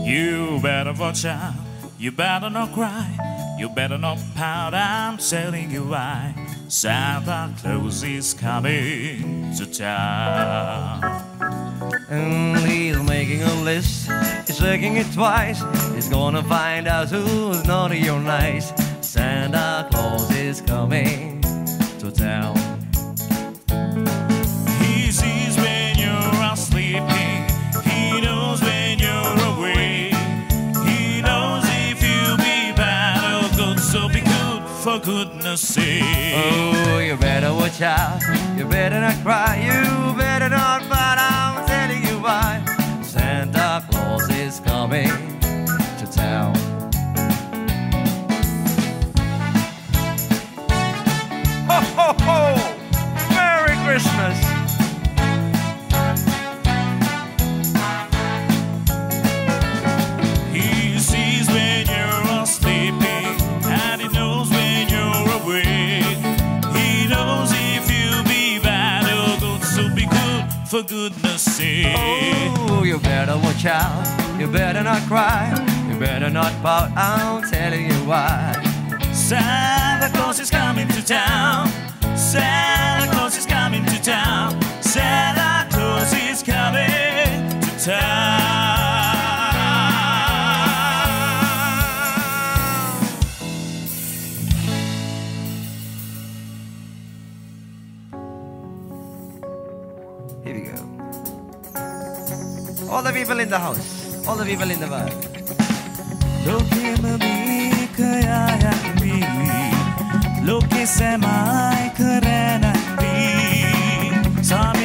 You better watch out, you better not cry, you better not pout, I'm telling you why. Santa Claus is coming to town. And he's making a list, he's checking it twice. He's gonna find out who's naughty or nice. Santa Claus is coming to town. He sees when you're sleeping, he knows when you're awake. He knows if you'll be bad or good, so be good for goodness sake. Oh, you better watch out, you better not cry, you better not pout, I'm telling you why. Santa Claus is coming to town. Ho, ho, ho! Merry Christmas! He sees when you're sleeping, and he knows when you're awake. He knows if you'll be bad or good, so be good for goodness sake. Oh, you better watch out, you better not cry, you better not pout, I'm telling you why. Santa Claus is coming to town. Santa Claus is coming to town. Santa Claus is coming to town. Here we go. All the people in the house, all the people in the world. Loki semai karena di sana